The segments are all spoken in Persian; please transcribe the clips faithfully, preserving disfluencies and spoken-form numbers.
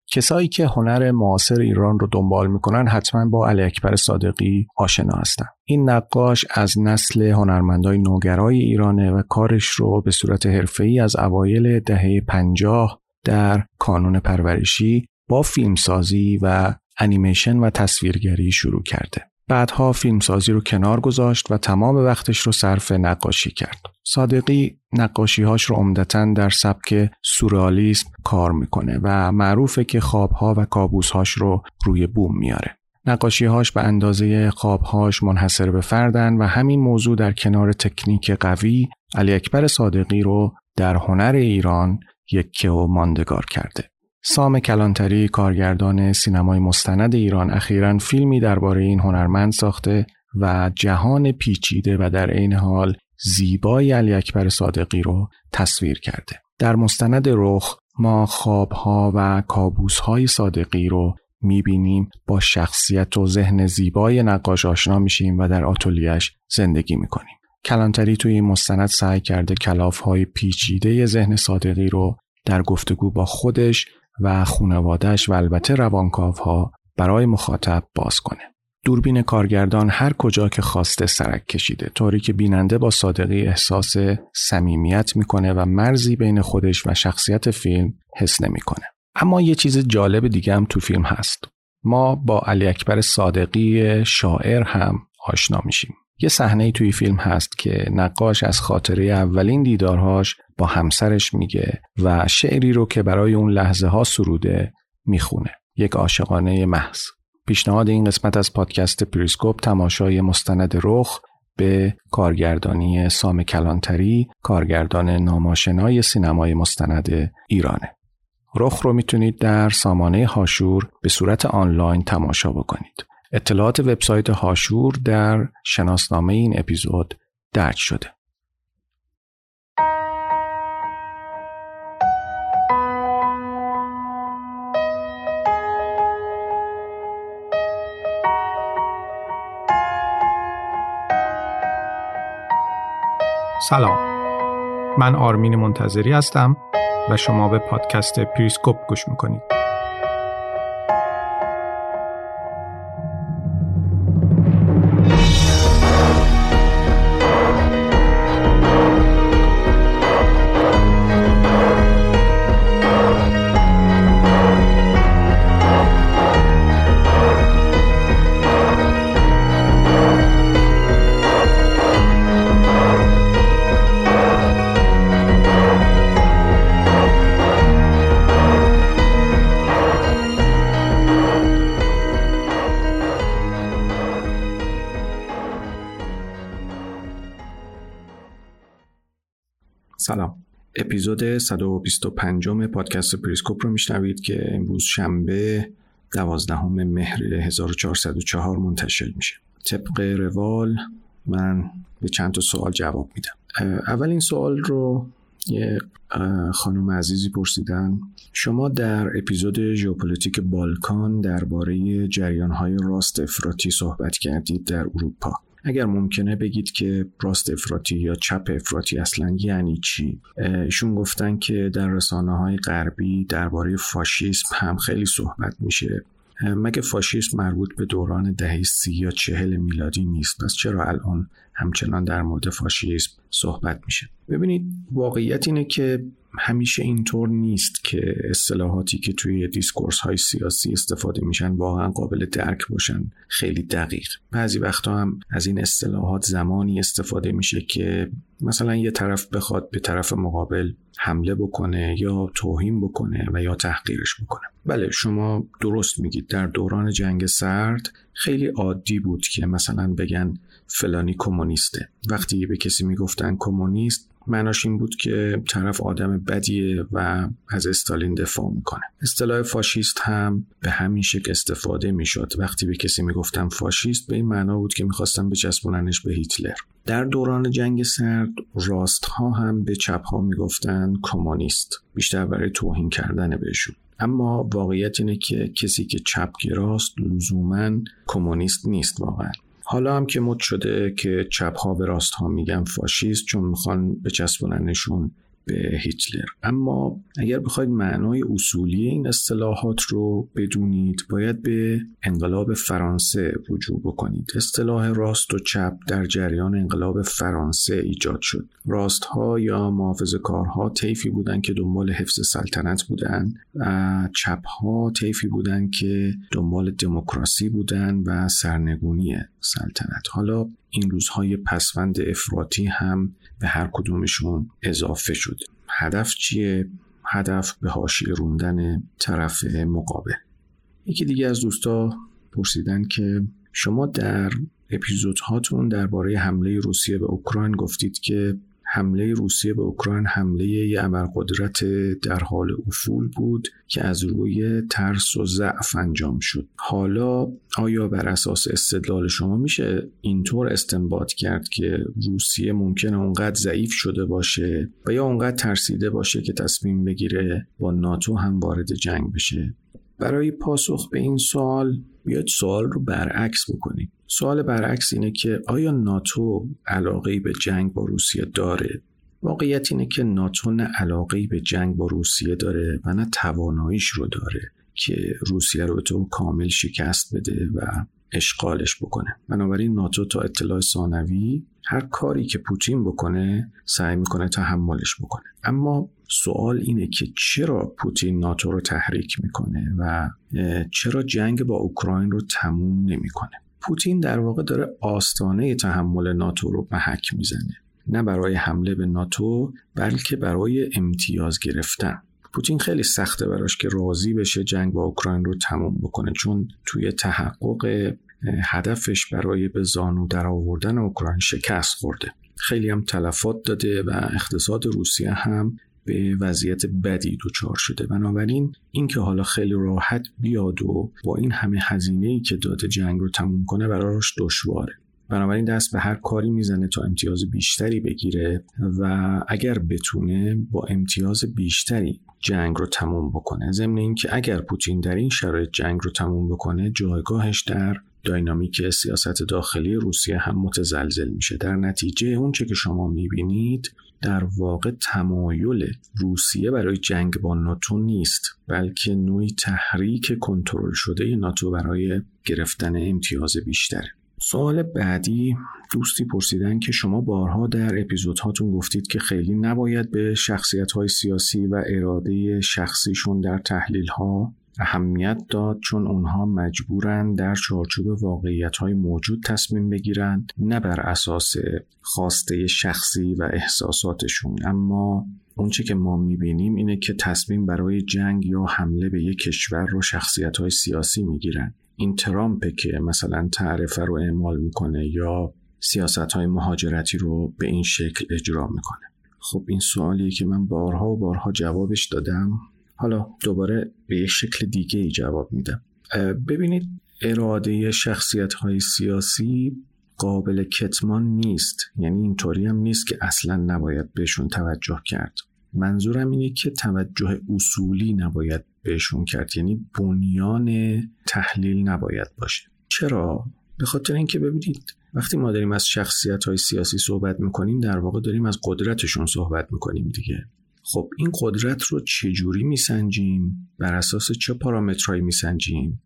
کسایی که هنر معاصر ایران رو دنبال میکنن حتما با علی اکبر صادقی آشنا هستن. این نقاش از نسل هنرمندای نوگرای ایرانه و کارش رو به صورت حرفه‌ای از اوایل دهه پنجاه در کانون پرورشی با فیلمسازی و انیمیشن و تصویرگری شروع کرده. بعدها فیلمسازی رو کنار گذاشت و تمام وقتش رو صرف نقاشی کرد. صادقی نقاشی‌هاش رو عمدتاً در سبک سورئالیسم کار میکنه و معروفه که خواب‌ها و کابوس‌هاش رو روی بوم میاره. نقاشی‌هاش به اندازه خواب‌هاش منحصر به فردن و همین موضوع در کنار تکنیک قوی علی اکبر صادقی رو در هنر ایران یکه و ماندگار کرده. سام کلانتری، کارگردان سینمای مستند ایران، اخیراً فیلمی درباره این هنرمند ساخته و جهان پیچیده و در عین حال زیبای علی اکبر صادقی رو تصویر کرده. در مستند رخ ما خوابها و کابوسهای صادقی رو میبینیم، با شخصیت و ذهن زیبای نقاش آشنا میشیم و در آتلیه‌اش زندگی میکنیم. کلانتری توی این مستند سعی کرده کلافهای پیچیده ذهن صادقی رو در گفتگو با خودش و خانواده‌اش و البته روانکاوها برای مخاطب باز کنه. دوربین کارگردان هر کجا که خواسته سرک کشیده، طوری که بیننده با صادقی احساس صمیمیت میکنه و مرزی بین خودش و شخصیت فیلم حس نمیکنه. اما یه چیز جالب دیگه هم تو فیلم هست. ما با علی اکبر صادقی شاعر هم آشنا میشیم. یه صحنه‌ای توی فیلم هست که نقاش از خاطره اولین دیدارهاش با همسرش میگه و شعری رو که برای اون لحظه ها سروده میخونه. یک عاشقانه محض. پیشنهاد این قسمت از پادکست پریسکوپ تماشای مستند رخ به کارگردانی سام کلانتری، کارگردان ناماشنای سینمای مستند ایرانه. رخ رو میتونید در سامانه هاشور به صورت آنلاین تماشا بکنید. اطلاعات وبسایت هاشور در شناسنامه این اپیزود درج شده. سلام، من آرمین منتظری هستم و شما به پادکست پریسکوپ گوش میکنید. سلام، اپیزود صد و بیست و پنج پادکست پریسکوپ رو میشنوید که امروز شنبه دوازدهم مهر هزار و چهارصد و چهار منتشر میشه. طبق روال من به چند تا سوال جواب میدم. اولین سوال رو یه خانم عزیزی پرسیدن. شما در اپیزود ژئوپلیتیک بالکان درباره جریان‌های راست افراطی صحبت کردید در اروپا. اگر ممکنه بگید که راست افراطی یا چپ افراطی اصلا یعنی چی؟ ایشون گفتن که در رسانه‌های غربی درباره فاشیسم هم خیلی صحبت میشه. مگه فاشیسم مربوط به دوران دهه سی یا چهل میلادی نیست؟ پس چرا الان همچنان در مورد فاشیسم صحبت میشه؟ ببینید، واقعیت اینه که همیشه اینطور نیست که اصطلاحاتی که توی دیسکورس های سیاسی استفاده میشن واقعا قابل درک باشن خیلی دقیق. بعضی وقتا هم از این اصطلاحات زمانی استفاده میشه که مثلا یه طرف بخواد به طرف مقابل حمله بکنه یا توهین بکنه و یا تحقیرش بکنه. بله، شما درست میگید. در دوران جنگ سرد خیلی عادی بود که مثلا بگن فلانی کمونیسته. وقتی به کسی میگفتن کمونیست، معناش این بود که طرف آدم بدیه و از استالین دفاع میکنه. اصطلاح فاشیست هم به همین شکل استفاده میشد. وقتی به کسی میگفتن فاشیست، به این معنا بود که میخواستن بچسبوننش به هیتلر. در دوران جنگ سرد راست ها هم به چپ ها میگفتن کمونیست، بیشتر برای توهین کردن بهشون. اما واقعیت اینه که کسی که چپگراست لزوماً کمونیست نیست واقعا. حالا هم که مد شده که چپ ها به راست ها میگن فاشیست، چون میخوان بچسبوننشون به هیتلر. اما اگر بخواید معنای اصولی این اصطلاحات رو بدونید باید به انقلاب فرانسه رجوع بکنید. اصطلاح راست و چپ در جریان انقلاب فرانسه ایجاد شد. راست‌ها یا محافظه‌کارها طیفی بودند که دنبال حفظ سلطنت بودند و چپ‌ها طیفی بودند که دنبال دموکراسی بودند و سرنگونی سلطنت. حالا این روزهای پسوند افراطی هم به هر کدومشون اضافه شد. هدف چیه؟ هدف به حاشیه روندن طرف مقابل. یکی دیگه از دوستا پرسیدن که شما در اپیزودهاتون درباره حمله روسیه به اوکراین گفتید که حمله روسیه به اوکراین حمله یه ابرقدرت در حال افول بود که از روی ترس و ضعف انجام شد. حالا آیا بر اساس استدلال شما میشه اینطور استنباط کرد که روسیه ممکنه اونقدر ضعیف شده باشه و یا اونقدر ترسیده باشه که تصمیم بگیره با ناتو هم وارد جنگ بشه؟ برای پاسخ به این سوال بیاید سوال رو برعکس بکنیم. سوال برعکس اینه که آیا ناتو علاقه‌ای به جنگ با روسیه داره؟ واقعیت اینه که ناتو نه علاقه‌ای به جنگ با روسیه داره و نه تواناییش رو داره که روسیه رو به طور کامل شکست بده و اشغالش بکنه. بنابراین ناتو تا اطلاع ثانوی هر کاری که پوتین بکنه سعی میکنه تحملش بکنه. اما سوال اینه که چرا پوتین ناتو رو تحریک میکنه و چرا جنگ با اوکراین رو تموم نمیکنه؟ پوتین در واقع داره آستانه تحمل ناتو رو محک میزنه، نه برای حمله به ناتو بلکه برای امتیاز گرفتن. پوتین خیلی سخته براش که راضی بشه جنگ با اوکراین رو تموم بکنه، چون توی تحقق هدفش برای به زانو در آوردن اوکراین شکست خورده. خیلی هم تلفات داده و اقتصاد روسیه هم به وضعیت بدی دچار شده. بنابراین این که حالا خیلی راحت بیاد و با این همه هزینه‌ای که داده جنگ رو تموم کنه براش دشواره. بنابراین دست به هر کاری میزنه تا امتیاز بیشتری بگیره و اگر بتونه با امتیاز بیشتری جنگ رو تموم بکنه. ضمن این که اگر پوتین در این شرایط جنگ رو تموم بکنه جایگاهش در داینامیک سیاست داخلی روسیه هم متزلزل میشه. در نتیجه اون چه که شما میبینید در واقع تمایل روسیه برای جنگ با ناتو نیست، بلکه نوعی تحریک کنترل شده ناتو برای گرفتن امتیاز بیشتره. سوال بعدی دوستی پرسیدن که شما بارها در اپیزودهاتون گفتید که خیلی نباید به شخصیت‌های سیاسی و اراده شخصیشون در تحلیل‌ها اهمیت داد، چون اونها مجبورن در چارچوب واقعیت‌های موجود تصمیم بگیرن، نه بر اساس خواسته شخصی و احساساتشون. اما اون چه که ما می‌بینیم اینه که تصمیم برای جنگ یا حمله به یک کشور رو شخصیت‌های سیاسی می‌گیرن. این ترامپه که مثلا تعرفه رو اعمال میکنه یا سیاست‌های مهاجرتی رو به این شکل اجرا میکنه. خب این سوالیه که من بارها و بارها جوابش دادم. حالا دوباره به یک شکل دیگه ای جواب میدم. ببینید اراده شخصیت‌های سیاسی قابل کتمان نیست. یعنی اینطوری هم نیست که اصلا نباید بهشون توجه کرد. منظورم اینه که توجه اصولی نباید بهشون کرد، یعنی بنیان تحلیل نباید باشه. چرا؟ به خاطر اینکه ببینید وقتی ما داریم از شخصیت‌های سیاسی صحبت می‌کنیم در واقع داریم از قدرتشون صحبت می‌کنیم دیگه. خب این قدرت رو چجوری میسنجیم؟ بر اساس چه پارامترهایی میسنجیم؟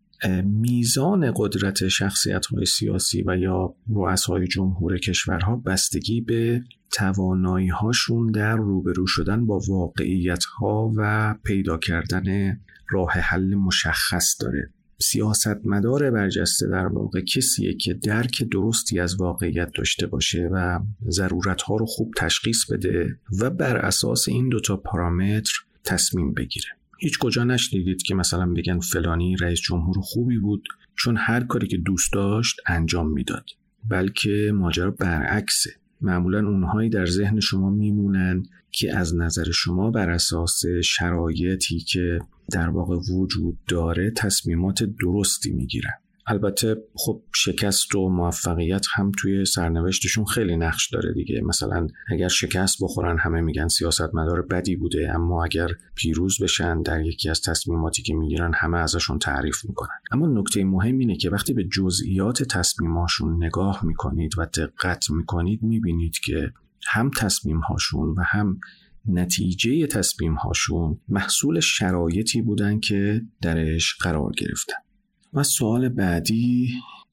میزان قدرت شخصیت‌های سیاسی و یا رؤسای جمهور کشورها بستگی به توانایی‌هاشون در روبرو شدن با واقعیت‌ها و پیدا کردن راه حل مشخص داره. سیاستمدار برجسته در واقع کسیه که درک درستی از واقعیت داشته باشه و ضرورت‌ها رو خوب تشخیص بده و بر اساس این دوتا پارامتر تصمیم بگیره. هیچ کجا نشنیدید که مثلا بگن فلانی رئیس جمهور خوبی بود چون هر کاری که دوست داشت انجام میداد، بلکه ماجرا برعکسه. معمولا اونهایی در ذهن شما میمونن که از نظر شما بر اساس شرایطی که در واقع وجود داره تصمیمات درستی میگیرن. البته خب شکست و موفقیت هم توی سرنوشتشون خیلی نقش داره دیگه. مثلا اگر شکست بخورن همه میگن سیاستمدار بدی بوده، اما اگر پیروز بشن در یکی از تصمیماتی که میگیرن همه ازشون تعریف میکنن. اما نکته مهم اینه که وقتی به جزئیات تصمیماشون نگاه میکنید و دقت میکنید میبینید که هم تصمیمهاشون و هم نتیجه تصمیم هاشون محصول شرایطی بودن که درش قرار گرفتن. و سوال بعدی،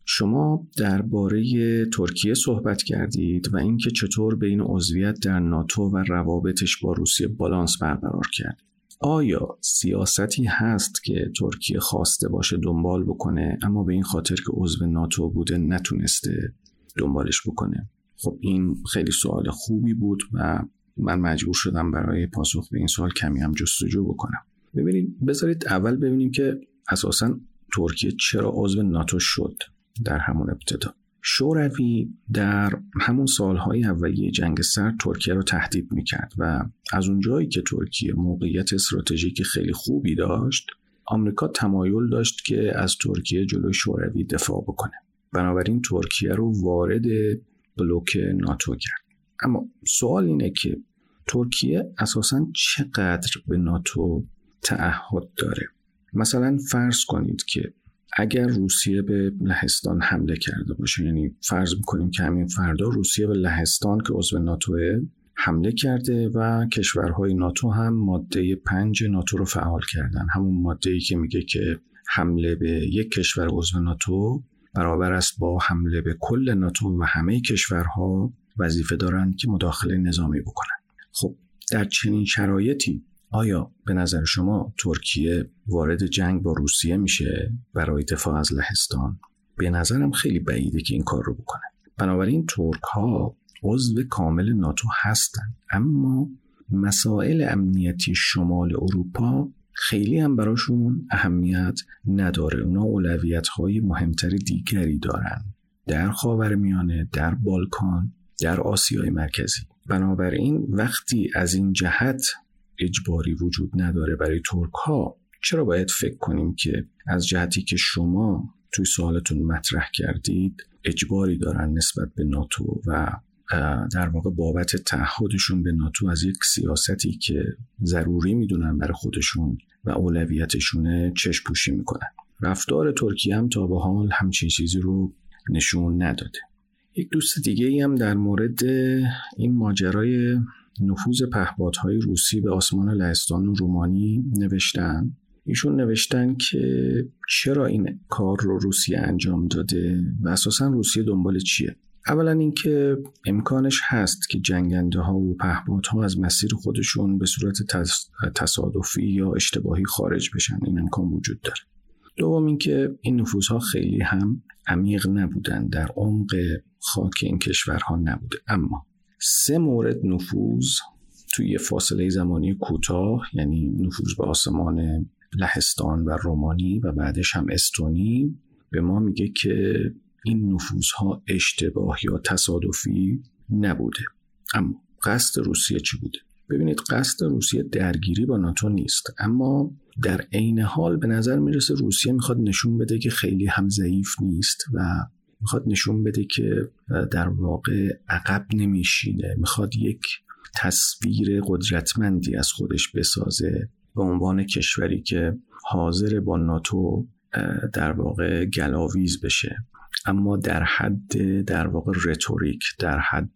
شما درباره ترکیه صحبت کردید و اینکه چطور بین عضویت در ناتو و روابطش با روسیه بالانس برقرار کرد. آیا سیاستی هست که ترکیه خواسته باشه دنبال بکنه اما به این خاطر که عضو ناتو بوده نتونسته دنبالش بکنه؟ خب این خیلی سوال خوبی بود و من مجبور شدم برای پاسخ به این سوال کمی هم جستجو بکنم. ببینید، بذارید اول ببینیم که اساساً ترکیه چرا عضو ناتو شد. در همون ابتدا شوروی در همون سالهای اولیه جنگ سرد ترکیه رو تهدید میکرد و از اونجایی که ترکیه موقعیت استراتژیک خیلی خوبی داشت، آمریکا تمایل داشت که از ترکیه جلوی شوروی دفاع بکنه. بنابراین ترکیه رو وارد بلوک ناتو کرد. اما سوال اینه که ترکیه اساساً چقدر به ناتو تعهد داره؟ مثلا فرض کنید که اگر روسیه به لهستان حمله کرده باشه، یعنی فرض میکنیم که همین فردا روسیه به لهستان که عضو ناتوه حمله کرده و کشورهای ناتو هم ماده پنج ناتو رو فعال کردن، همون ماده‌ای که میگه که حمله به یک کشور عضو ناتو برابر است با حمله به کل ناتو و همه کشورها وظیفه دارن که مداخله نظامی بکنن. خب در چنین شرایطی آیا به نظر شما ترکیه وارد جنگ با روسیه میشه برای دفاع از لهستان؟ به نظرم خیلی بعیده که این کار رو بکنه. بنابراین ترک ها عضو کامل ناتو هستن، اما مسائل امنیتی شمال اروپا خیلی هم براشون اهمیت نداره. اونا اولویت‌های مهمتر دیگری دارن در خاورمیانه، در بالکان، در آسیای مرکزی. بنابراین وقتی از این جهت اجباری وجود نداره برای ترک ها، چرا باید فکر کنیم که از جهتی که شما توی سوالتون مطرح کردید اجباری دارن نسبت به ناتو و در واقع بابت تعهدشون به ناتو از یک سیاستی که ضروری میدونن برای خودشون و اولویتشونه چشم پوشی میکنن؟ رفتار ترکیه هم تا به حال همچین چیزی رو نشون نداده. یک دوست دیگه ای هم در مورد این ماجرای نفوذ پهپادهای روسی به آسمان لهستان و رومانی نوشتن. ایشون نوشتن که چرا این کار رو روسیه انجام داده و اساساً روسیه دنبال چیه. اولا اینکه امکانش هست که جنگنده ها و پهپادها از مسیر خودشون به صورت تصادفی یا اشتباهی خارج بشن، این امکان وجود داره. دوم اینکه این نفوذها خیلی هم عمیق نبودن، در عمق خاک این کشورها نبوده. اما سه مورد نفوذ توی فاصله زمانی کوتاه، یعنی نفوذ به آسمان لهستان و رومانی و بعدش هم استونی، به ما میگه که این نفوذها اشتباه یا تصادفی نبوده. اما قصد روسیه چی بوده؟ ببینید، قصد روسیه درگیری با ناتو نیست، اما در عین حال به نظر میرسه روسیه میخواد نشون بده که خیلی هم ضعیف نیست و میخواد نشون بده که در واقع عقب نمیشینه، میخواد یک تصویر قدرتمندی از خودش بسازه به عنوان کشوری که حاضر با ناتو در واقع گلاویز بشه، اما در حد در واقع رتوریک، در حد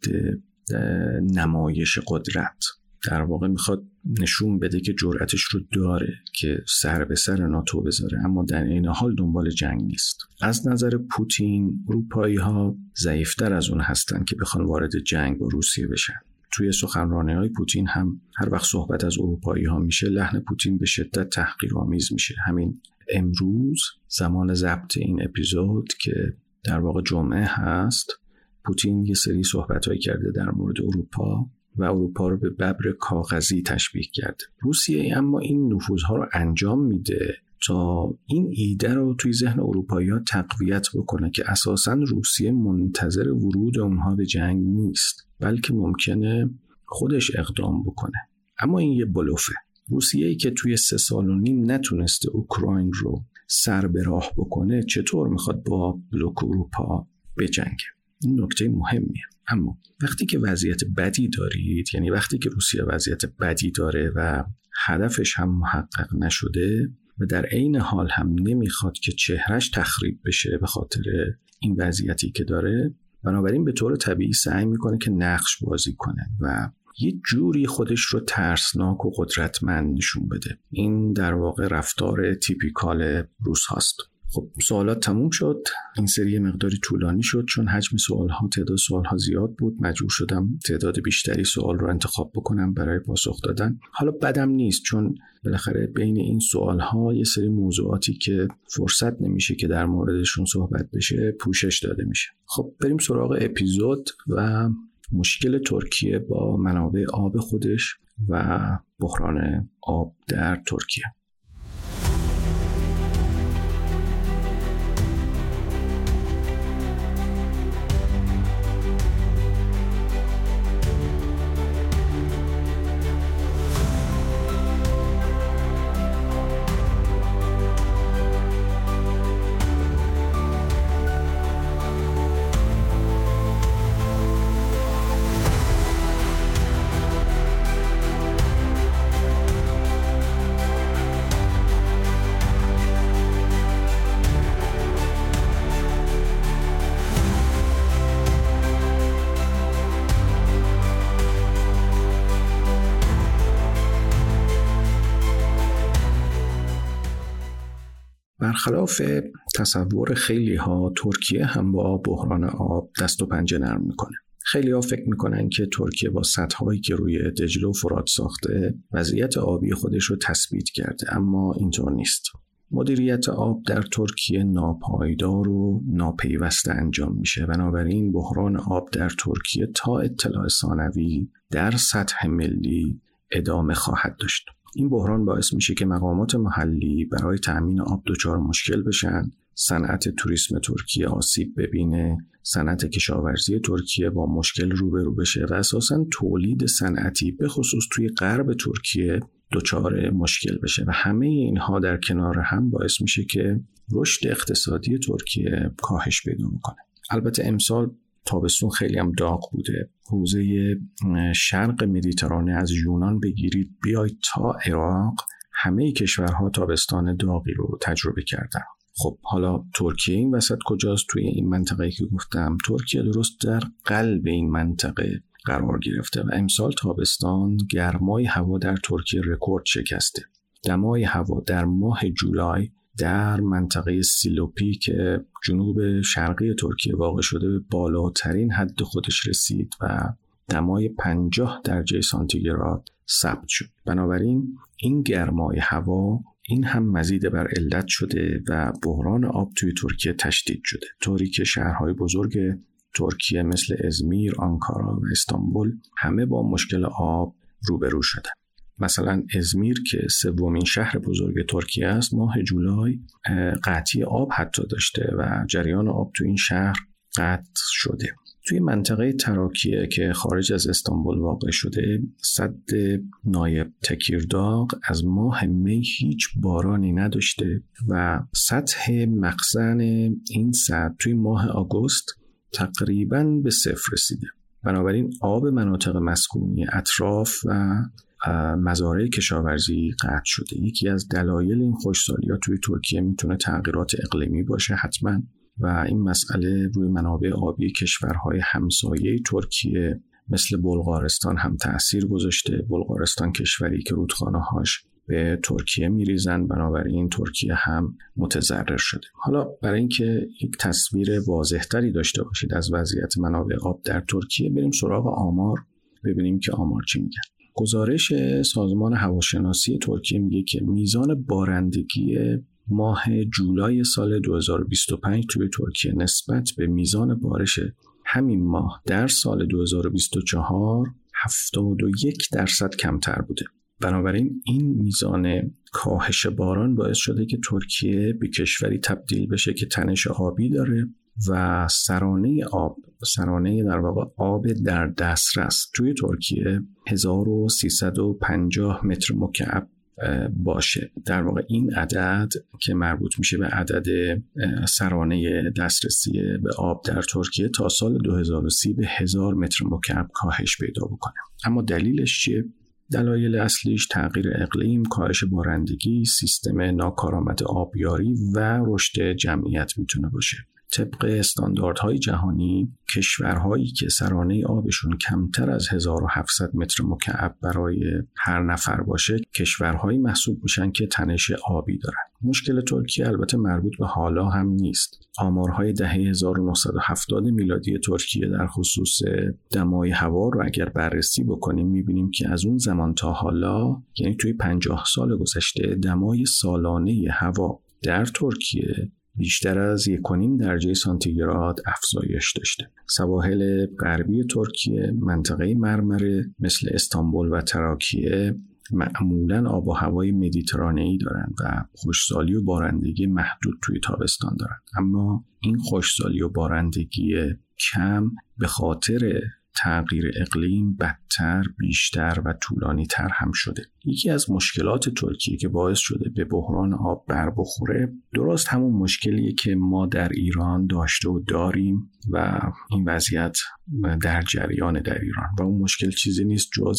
نمایش قدرت. در واقع میخواد نشون بده که جرأتش رو داره که سر به سر ناتو بذاره، اما در این حال دنبال جنگ نیست. از نظر پوتین، اروپایی ها ضعیفتر از اون هستن که بخوان وارد جنگ با روسیه بشن. توی سخنرانی‌های پوتین هم هر وقت صحبت از اروپایی ها میشه، لحن پوتین به شدت تحقیرآمیز میشه. همین امروز زمان ضبط این اپیزود که در واقع جمعه هست، پوتین یه سری صحبت‌هایی کرده در مورد اروپا و اروپا رو به ببر کاغذی تشبیه کرده. روسیه اما این نفوذها رو انجام میده تا این ایده رو توی ذهن اروپایی‌ها تقویت بکنه که اساساً روسیه منتظر ورود اونها به جنگ نیست، بلکه ممکنه خودش اقدام بکنه. اما این یه بلوفه. روسیه‌ای که توی سه سال و نیم نتونسته اوکراین رو سر به راه بکنه، چطور میخواد با بلوک اروپا بجنگه؟ این نکته مهمیه. اما وقتی که وضعیت بدی دارید، یعنی وقتی که روسیه وضعیت بدی داره و هدفش هم محقق نشده و در عین حال هم نمیخواد که چهرش تخریب بشه به خاطر این وضعیتی که داره، بنابراین به طور طبیعی سعی میکنه که نقش بازی کنه و یه جوری خودش رو ترسناک و قدرتمند نشون بده. این در واقع رفتار تیپیکال روس هاست. خب سوالات تموم شد. این سری مقداری طولانی شد چون حجم سوال‌ها تعداد سوال‌ها زیاد بود. مجبور شدم تعداد بیشتری سوال رو انتخاب بکنم برای پاسخ دادن. حالا بدم نیست چون بالاخره بین این سوال‌ها یه سری موضوعاتی که فرصت نمیشه که در موردشون صحبت بشه پوشش داده میشه. خب بریم سراغ اپیزود و مشکل ترکیه با منابع آب خودش و بحران آب در ترکیه. برخلاف تصور خیلی ها ترکیه هم با بحران آب دست و پنجه نرم میکنه. خیلی ها فکر میکنن که ترکیه با سدهایی که روی دجله و فرات ساخته وضعیت آبی خودش رو تثبیت کرده، اما اینطور نیست. مدیریت آب در ترکیه ناپایدار و ناپیوسته انجام میشه. بنابراین بحران آب در ترکیه تا اطلاع ثانوی در سطح ملی ادامه خواهد داشت. این بحران باعث میشه که مقامات محلی برای تأمین آب دچار مشکل بشن، صنعت توریسم ترکیه آسیب ببینه، صنعت کشاورزی ترکیه با مشکل روبرو بشه و اساساً تولید صنعتی به خصوص توی غرب ترکیه دچار مشکل بشه و همه اینها در کنار هم باعث میشه که رشد اقتصادی ترکیه کاهش پیدا کنه. البته امسال تابستون خیلی هم داغ بوده. حوزه شرق مدیترانه از یونان بگیرید بیاید تا عراق، همه کشورها تابستان داغی رو تجربه کردن. خب حالا ترکیه این وسط کجاست؟ توی این منطقه‌ای که گفتم ترکیه درست در قلب این منطقه قرار گرفته و امسال تابستان گرمای هوا در ترکیه رکورد شکسته. دمای هوا در ماه جولای در منطقه سیلوپی که جنوب شرقی ترکیه واقع شده به بالاترین حد خودش رسید و دمای پنجاه درجه سانتیگراد ثبت شد. بنابراین این گرمای هوا این هم مزید بر علت شده و بحران آب توی ترکیه تشدید شده، طوری که شهرهای بزرگ ترکیه مثل ازمیر، آنکارا و استانبول همه با مشکل آب روبرو شدن. مثلا ازمیر که سومین شهر بزرگ ترکیه است ماه جولای قطعی آب حتی داشته و جریان آب تو این شهر قطع شده. توی منطقه تراکیه که خارج از استانبول واقع شده سد نایب تکیرداغ از ماه می هیچ بارانی نداشته و سطح مخزن این سد توی ماه آگوست تقریباً به صفر رسیده. بنابراین آب مناطق مسکونی اطراف و مزارع کشاورزی قطع شده. یکی از دلایل این خشکسالی‌ها توی ترکیه میتونه تغییرات اقلیمی باشه حتما و این مسئله روی منابع آبی کشورهای همسایه ترکیه مثل بلغارستان هم تأثیر گذاشته. بلغارستان کشوری که رودخانه‌هاش به ترکیه میریزن، بنابراین ترکیه هم متضرر شده. حالا برای اینکه یک تصویر واضح‌تری داشته باشید از وضعیت منابع آب در ترکیه بریم سراغ آمار ببینیم که آمار چی میگن. گزارش سازمان هواشناسی ترکیه میگه که میزان بارندگی ماه جولای سال دو هزار و بیست و پنج توی ترکیه نسبت به میزان بارش همین ماه در سال دو هزار و بیست و چهار هفتاد و یک درصد کمتر بوده. بنابراین این میزان کاهش باران باعث شده که ترکیه به کشوری تبدیل بشه که تنش آبی داره و سرانه آب سرانه در واقع آب در دسترس توی ترکیه هزار و سیصد و پنجاه متر مکعب باشه. در واقع این عدد که مربوط میشه به عدد سرانه دسترسی به آب در ترکیه تا سال دو هزار و سی به هزار متر مکعب کاهش پیدا بکنه. اما دلیلش چیه؟ دلایل اصلیش تغییر اقلیم، کاهش بارندگی، سیستم ناکارآمد آبیاری و رشد جمعیت میتونه باشه. طبق استانداردهای جهانی کشورهایی که سرانه آبشون کمتر از هزار و هفتصد متر مکعب برای هر نفر باشه کشورهایی محسوب میشن که تنش آبی دارن. مشکل ترکیه البته مربوط به حالا هم نیست. آمارهای دهه هزار و نهصد و هفتاد میلادی ترکیه در خصوص دمای هوا رو اگر بررسی بکنیم میبینیم که از اون زمان تا حالا، یعنی توی پنجاه سال گذشته، دمای سالانه هوا در ترکیه بیشتر از یک و نیم درجه سانتیگراد افزایش داشته. سواحل غربی ترکیه، منطقه مرمره مثل استانبول و تراکیه معمولاً آب و هوای مدیترانه‌ای دارن و خشکسالی و بارندگی محدود توی تابستان دارن. اما این خشکسالی و بارندگی کم به خاطر تغییر اقلیم بدتر، بیشتر و طولانی تر هم شده. یکی از مشکلات ترکیه که باعث شده به بحران آب بر بخوره درست همون مشکلیه که ما در ایران داشته و داریم و این وضعیت در جریان در ایران و اون مشکل چیزی نیست جز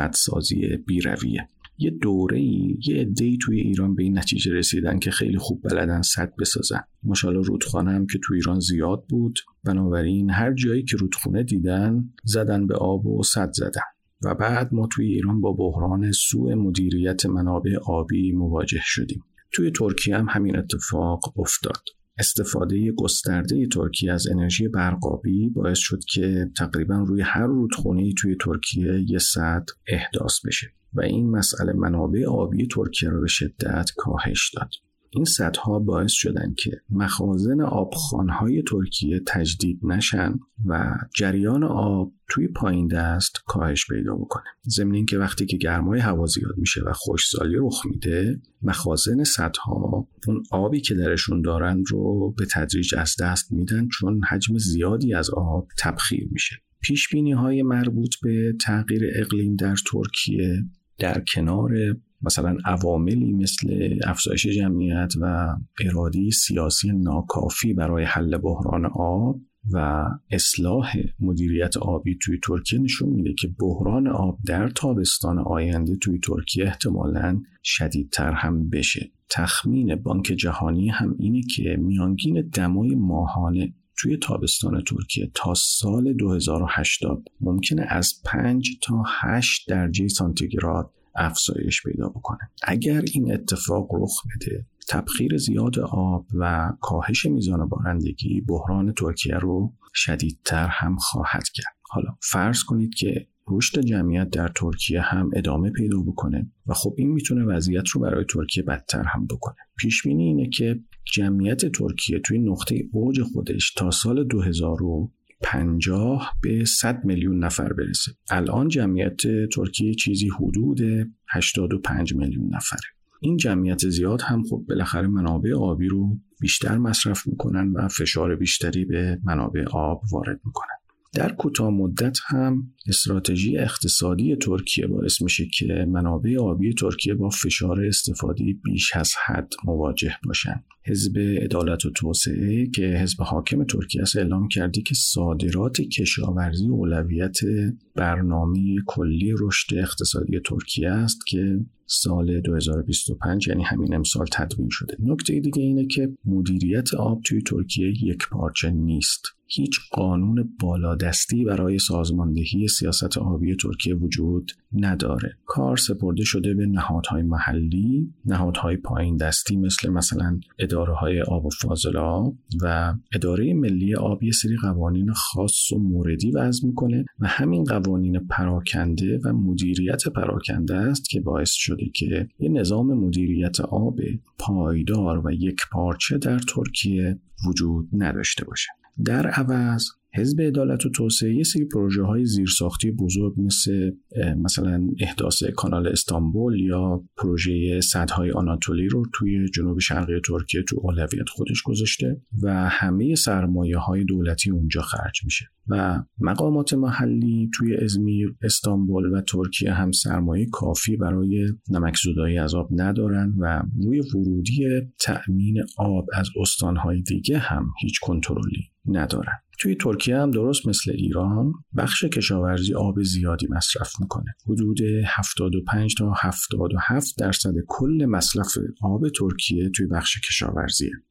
سدسازی بی‌رویه. یه دوره‌ای یه عده‌ای توی ایران به این نتیجه رسیدن که خیلی خوب بلدن سد بسازن. ماشاءالله رودخانه هم که توی ایران زیاد بود، بنابراین هر جایی که رودخونه دیدن زدن به آب و سد زدن. و بعد ما توی ایران با بحران سوء مدیریت منابع آبی مواجه شدیم. توی ترکیه هم همین اتفاق افتاد. استفاده گسترده ترکیه از انرژی برق‌آبی باعث شد که تقریباً روی هر رودخونه‌ای توی ترکیه یه سد احداث بشه و این مسئله منابع آبی ترکیه رو به شدت کاهش داد. این سدها باعث شدن که مخازن آبخوان‌های ترکیه تجدید نشن و جریان آب توی پایین دست کاهش پیدا بکنه. ضمن این که وقتی که گرمای هوا زیاد میشه و خشکسالی رخ میده، مخازن سدها اون آبی که درشون دارن رو به تدریج از دست میدن چون حجم زیادی از آب تبخیر میشه. پیشبینی‌های مربوط به تغییر اقلیم در ترکیه در کنار مثلا عواملی مثل افزایش جمعیت و اراده سیاسی ناکافی برای حل بحران آب و اصلاح مدیریت آبی توی ترکیه نشون میده که بحران آب در تابستان آینده توی ترکیه احتمالاً شدیدتر هم بشه. تخمین بانک جهانی هم اینه که میانگین دمای ماهانه توی تابستان ترکیه تا سال دو هزار و هشتاد ممکنه از پنج تا هشت درجه سانتیگراد افزایش پیدا بکنه. اگر این اتفاق رخ بده، تبخیر زیاد آب و کاهش میزان بارندگی بحران ترکیه رو شدیدتر هم خواهد کرد. حالا فرض کنید که رشد جمعیت در ترکیه هم ادامه پیدا بکنه و خب این میتونه وضعیت رو برای ترکیه بدتر هم بکنه. پیش بینی اینه که جمعیت ترکیه توی نقطه اوج خودش تا سال دو هزار و پنجاه به صد میلیون نفر برسه. الان جمعیت ترکیه چیزی حدود هشتاد و پنج میلیون نفره. این جمعیت زیاد هم خب بالاخره منابع آبی رو بیشتر مصرف میکنن و فشار بیشتری به منابع آب وارد میکنن. در کوتاه مدت هم استراتژی اقتصادی ترکیه باعث میشه که منابع آبی ترکیه با فشار استفاده بیش از حد مواجه باشن. حزب عدالت و توسعه که حزب حاکم ترکیه است اعلام کرده که صادرات کشاورزی اولویت برنامه کلی رشد اقتصادی ترکیه است که سال دو هزار و بیست و پنج یعنی همین امسال تدوین شده. نکته دیگه اینه که مدیریت آب توی ترکیه یک پارچه نیست. هیچ قانون بالادستی برای سازماندهی سیاست آبی ترکیه وجود نداره. کار سپرده شده به نهادهای محلی، نهادهای پایین دستی مثل مثلا اداره‌های آب و فاضلاب و اداره ملی آب یه سری قوانین خاص و موردی وضع میکنه و همین قوانین پراکنده و مدیریت پراکنده است که باعث شده که یه نظام مدیریت آب پایدار و یک پارچه در ترکیه وجود نداشته باشه. در عوض حزب عدالت و توسعه یه سری پروژه های زیرساختی بزرگ مثل مثلا احداث کانال استانبول یا پروژه سدهای آناتولی رو توی جنوب شرقی ترکیه تو اولویت خودش گذاشته و همه سرمایه های دولتی اونجا خرج میشه و مقامات محلی توی ازمیر، استانبول و ترکیه هم سرمایه کافی برای نمکزدایی از آب ندارن و روی ورودی تأمین آب از استانهای دیگه هم هیچ کنترلی ندارن. توی ترکیه هم درست مثل ایران بخش کشاورزی آب زیادی مصرف میکنه. حدود هفتاد و پنج تا هفتاد و هفت درصد کل مصرف آب ترکیه توی بخش کشاورزیه.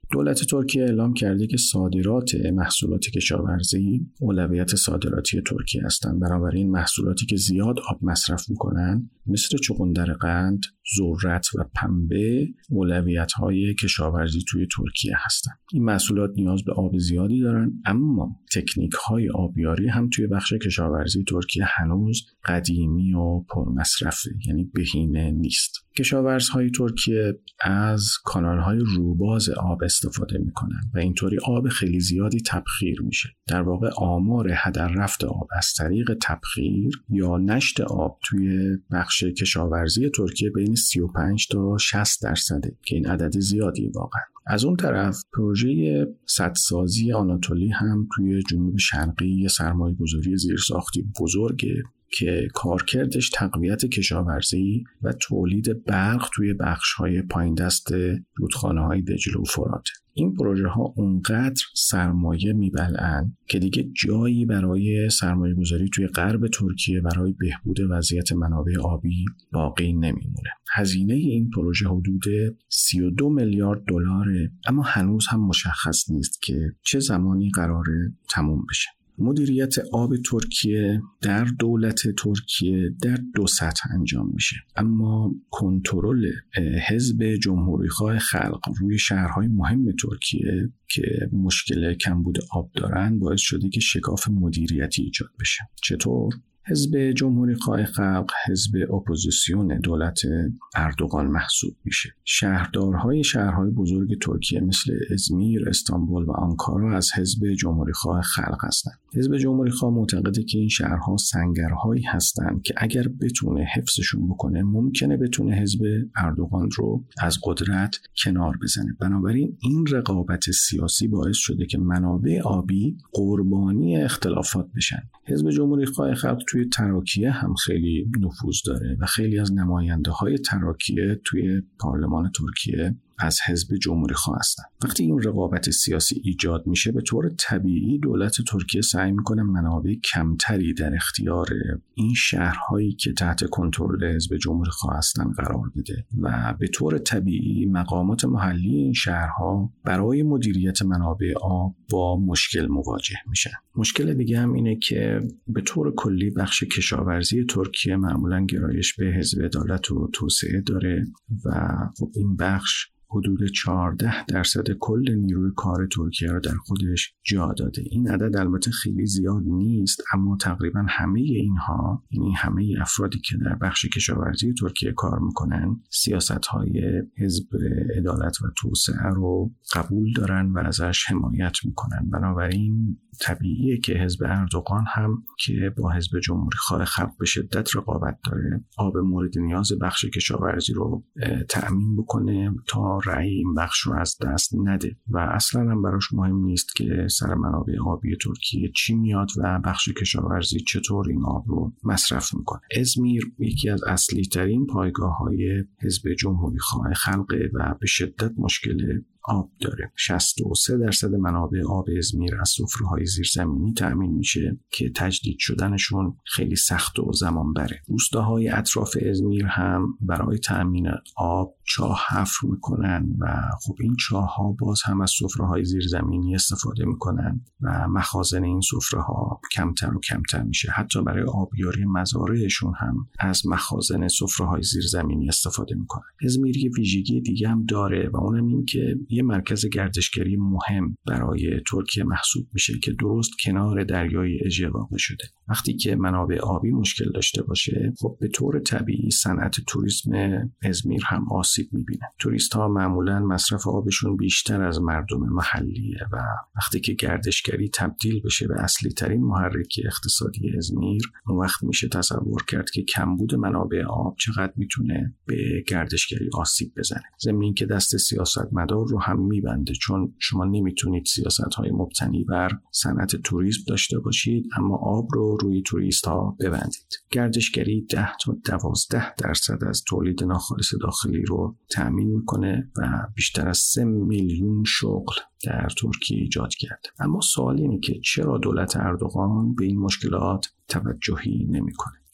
دولت ترکیه اعلام کرده که صادرات محصولات کشاورزی اولویت صادراتی ترکیه هستند. بنابراین محصولاتی که زیاد آب مصرف میکنن مثل چغندر قند، ذرت و پنبه اولویت‌های کشاورزی توی ترکیه هستند. این محصولات نیاز به آب زیادی دارن، اما تکنیک‌های آبیاری هم توی بخش کشاورزی ترکیه هنوز قدیمی و پرمصرفه، یعنی بهینه نیست. کشاورزهای ترکیه از کانال‌های روباز آب استفاده میکنن و اینطوری آب خیلی زیادی تبخیر میشه. در واقع آمار هدر رفت آب از طریق تبخیر یا نشت آب توی بخش کشاورزی ترکیه بین سی و پنج تا شصت درصده که این عدد زیادی واقعا. از اون طرف پروژه سدسازی آناتولی هم توی جنوب شرقی یه سرمایه‌گذاری زیرساختی بزرگه که کارکردش تقویت کشاورزی و تولید برق توی بخش‌های پایین دست رودخانه‌های دجله و فرات. این پروژه ها اونقدر سرمایه میبلعن که دیگه جایی برای سرمایه گذاری توی غرب ترکیه برای بهبود وضعیت منابع آبی باقی نمیمونه. هزینه این پروژه حدود سی و دو میلیارد دلاره، اما هنوز هم مشخص نیست که چه زمانی قراره تموم بشه. مدیریت آب ترکیه در دولت ترکیه در دو سطح انجام میشه، اما کنترل حزب جمهوریخواه خلق روی شهرهای مهم ترکیه که مشکل کمبود آب دارن باعث شده که شکاف مدیریتی ایجاد بشه. چطور؟ حزب جمهوریخواه خلق حزب اپوزیسیون دولت اردوغان محسوب میشه. شهردارهای شهرهای بزرگ ترکیه مثل ازمیر، استانبول و آنکارا از حزب جمهوریخواه خلق هستند. حزب جمهوریخواه معتقده که این شهرها سنگرهایی هستند که اگر بتونه حفظشون بکنه ممکنه بتونه حزب اردوغان رو از قدرت کنار بزنه. بنابراین این رقابت سیاسی باعث شده که منابع آبی قربانی اختلافات بشن. حزب جمهوریخواه خلق توی تراکیه هم خیلی نفوذ داره و خیلی از نماینده های تراکیه توی پارلمان ترکیه از حزب جمهوریخواه هستن. وقتی این رقابت سیاسی ایجاد میشه به طور طبیعی دولت ترکیه سعی میکنه منابع کمتری در اختیار این شهرهایی که تحت کنترل حزب جمهوریخواه هستن قرار بده و به طور طبیعی مقامات محلی این شهرها برای مدیریت منابع آب با مشکل مواجه میشن. مشکل دیگه هم اینه که به طور کلی بخش کشاورزی ترکیه معمولا گرایش به حزب عدالت و توسعه داره و خب این بخش حدود چهارده درصد کل نیروی کار ترکیه رو در خودش جا داده. این عدد البته خیلی زیاد نیست، اما تقریبا همه اینها، یعنی همه افرادی که در بخش کشاورزی ترکیه کار میکنن، سیاست‌های حزب عدالت و توسعه رو قبول دارن و ازش حمایت میکنن. بنابراین طبیعیه که حزب اردوغان هم که با حزب جمهوریخواه خلق به شدت رقابت داره آب مورد نیاز بخش کشاورزی رو تأمین بکنه تا رأی این بخش رو از دست نده و اصلا هم براش مهم نیست که سر منابع آبی ترکیه چی میاد و بخش کشاورزی چطور این آب رو مصرف میکنه. ازمیر یکی از اصلی ترین پایگاه های حزب جمهوریخواه خلقه و به شدت مشکل آب داره. شصت و سه درصد منابع آب ازمیر از سفره‌های زیرزمینی تأمین میشه که تجدید شدنشون خیلی سخت و زمان بره. روستاهای اطراف ازمیر هم برای تأمین آب چاه حفر میکنن و خب این چاه‌ها باز هم از سفره‌های زیرزمینی استفاده میکنن و مخازن این سفره‌ها کمتر و کمتر میشه. حتی برای آبیاری مزارعشون هم از مخازن سفره‌های زیرزمینی استفاده میکنن. ازمیر یه ویژگی دیگه هم داره و اونم این که یه مرکز گردشگری مهم برای ترکیه محسوب میشه که درست کنار دریای اژه واقع شده. وقتی که منابع آبی مشکل داشته باشه خب به طور طبیعی صنعت توریسم ازمیر هم آسیب میبینه. توریست ها معمولا مصرف آبشون بیشتر از مردم محلیه و وقتی که گردشگری تبدیل بشه به اصلی ترین محرک اقتصادی ازمیر اون وقت میشه تصور کرد که کمبود منابع آب چقدر میتونه به گردشگری آسیب بزنه. ضمن اینکه دست سیاستمدار رو هم میبنده، چون شما نمیتونید سیاست‌های مبتنی بر صنعت توریسم داشته باشید اما آب رو روی توریست ها ببندید. گردشگری ده تا دوازده درصد از تولید ناخالص داخلی رو تأمین میکنه و بیشتر از سه میلیون شغل در ترکیه ایجاد کرده. اما سوال اینه که چرا دولت اردوغان به این مشکلات توجهی نمیکنه؟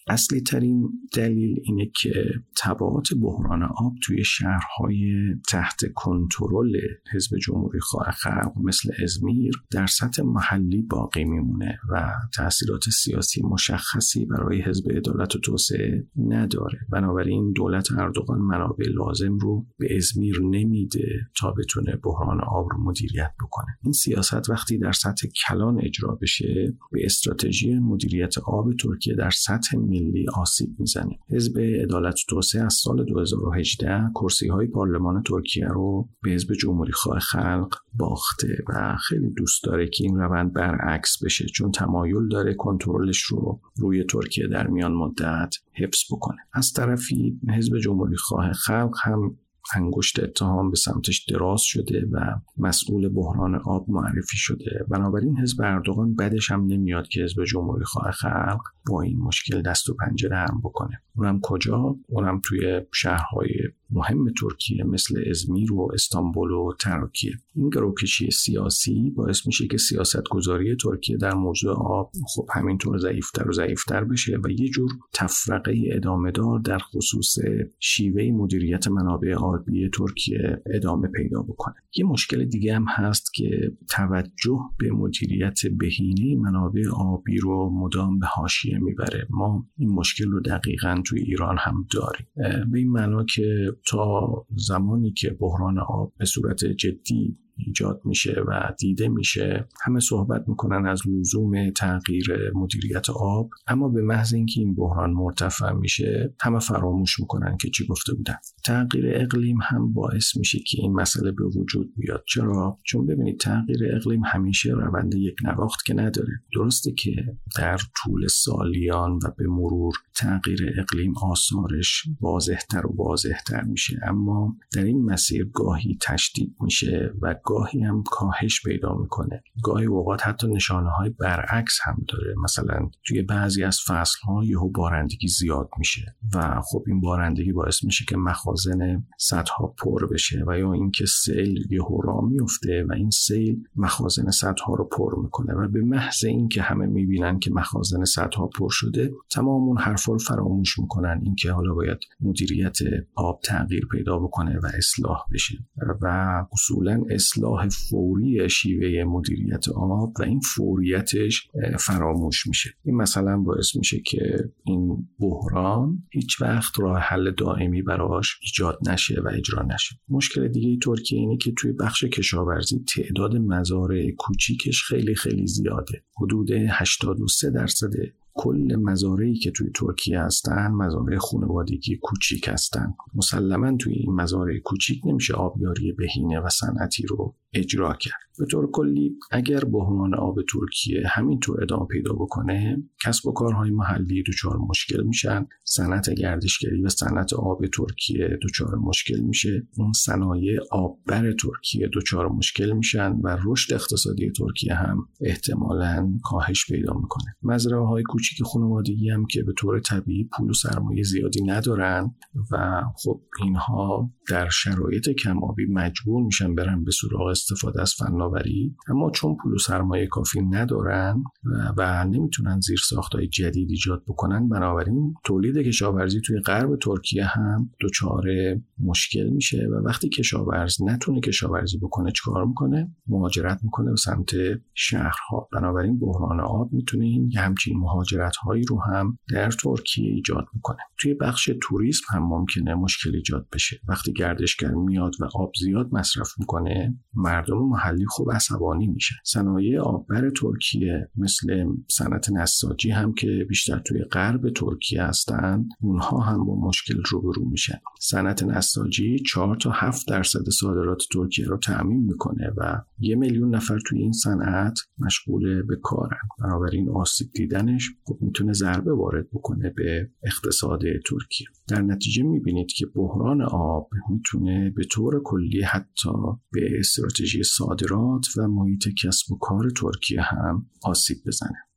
اصلی ترین دلیل اینه که تبعات بحران آب توی شهرهای تحت کنترل حزب جمهوری‌خواه خلق مثل ازمیر در سطح محلی باقی میمونه و تأثیرات سیاسی مشخصی برای حزب عدالت و توسعه نداره. بنابراین دولت اردوغان منابع لازم رو به ازمیر نمیده تا بتونه بحران آب رو مدیریت بکنه. این سیاست وقتی در سطح کلان اجرا بشه به استراتژی مدیریت آب ترکیه در سطح ملی آسیب میزنه. حزب عدالت و توسعه از سال دو هزار و هجده کرسی‌های پارلمان ترکیه رو به حزب جمهوری‌خواه خلق باخته و خیلی دوست داره که این روند برعکس بشه، چون تمایل داره کنترلش رو روی ترکیه در میان مدت حفظ بکنه. از طرفی حزب جمهوری‌خواه خلق هم انگشت اتهام به سمتش دراز شده و مسئول بحران آب معرفی شده. بنابراین حزب اردوغان بعدش هم نمیاد که حزب جمهوری‌خواه خلق با این مشکل دست و پنجه نرم بکنه. اونم کجا؟ اونم توی شهرهای مهم ترکیه مثل ازمیر و استانبول و تراکیه. این گروکشی سیاسی باعث میشه که سیاستگذاری ترکیه در موضوع آب خب همینطور ضعیفتر و ضعیفتر بشه و یه جور تفرقه ادامه دار در خصوص شیوه مدیریت منابع آبی ترکیه ادامه پیدا بکنه. یه مشکل دیگه هم هست که توجه به مدیریت بهینه منابع آبی رو مدام به حاشیه میبره. ما این مشکل رو دقیقاً توی ایران هم داریم، به این معنا که تا زمانی که بحران آب به صورت جدی ایجاد میشه و دیده میشه همه صحبت میکنن از لزوم تغییر مدیریت آب، اما به محض اینکه این بحران مرتفع میشه همه فراموش میکنن که چی گفته بودن. تغییر اقلیم هم باعث میشه که این مسئله به وجود بیاد. چرا؟ چون ببینید تغییر اقلیم همیشه روند یک نواخت که نداره. درسته که در طول سالیان و به مرور تغییر اقلیم آثارش واضح‌تر و واضح‌تر میشه، اما در این مسیر گاهی تشدید میشه و گاهی هم کاهش پیدا میکنه. گاهی اوقات حتی نشانه‌های برعکس هم داره. مثلا توی بعضی از فصل‌ها یهو بارندگی زیاد میشه و خب این بارندگی باعث میشه که مخازن سدها پر بشه و یا اینکه سیل یهو راه میفته و این سیل مخازن سدها رو پر میکنه و به محض اینکه همه میبینن که مخازن سدها پر شده تمام اون حرفا رو فراموش میکنن، اینکه حالا باید مدیریت آب تغییر پیدا بکنه و اصلاح بشه و اصولاً اصلاح فوری شیوه مدیریت آب و این فوریتش فراموش میشه. این مثلا باعث میشه که این بحران هیچ وقت راه حل دائمی براش ایجاد نشه و اجرا نشه. مشکل دیگه ترکیه اینه که توی بخش کشاورزی تعداد مزارع کوچیکش خیلی خیلی زیاده. حدود هشتاد و سه درصد کل مزارعی که توی ترکیه هستن مزارع خانوادگی کوچیک هستن. مسلماً توی این مزارع کوچیک نمیشه آبیاری بهینه و صنعتی رو اجرا کرد. به طور کلی اگر بحران آب ترکیه همینطور ادامه پیدا بکنه کسب و کارهای محلی دچار مشکل میشن، صنعت گردشگری و صنعت آب ترکیه دچار مشکل میشه، اون صنایع آببر ترکیه دچار مشکل میشن و رشد اقتصادی ترکیه هم احتمالاً کاهش پیدا میکنه. مزرعه‌های کوچیک خانوادگی هم که به طور طبیعی پول و سرمایه زیادی ندارن و خب اینها در شرایط کم‌آبی مجبور میشن برن به سراغ استفاده از فناوری، اما چون پول و سرمایه کافی ندارن و, و نمیتونن زیرساخت‌های جدید ایجاد بکنن، بنابراین تولید کشاورزی توی غرب ترکیه هم دچار مشکل میشه و وقتی کشاورز نتونه کشاورزی بکنه چیکار میکنه؟ مهاجرت میکنه به سمت شهرها. بنابراین بحران آب میتونه این همچین مهاجرت‌هایی رو هم در ترکیه ایجاد میکنه. توی بخش توریسم هم ممکنه مشکل ایجاد بشه. وقتی گردشگر میاد و آب زیاد مصرف میکنه مردم محلی خوب عصبانی میشه. صنایع آببر ترکیه مثل صنعت نساجی هم که بیشتر توی غرب ترکیه هستن اونها هم با مشکل روبرو میشن. صنعت نساجی چهار تا هفت درصد صادرات ترکیه رو تأمین میکنه و یه میلیون نفر توی این صنعت مشغول به کارن. بنابراین آسیب دیدنش خب میتونه ضربه وارد بکنه به اقتصاد ترکیه. در نتیجه میبینید که بحران آب میتونه به طور کلی حتی به استراتژی صادرات و محیط کسب و کار ترکیه هم آسیب بزنه.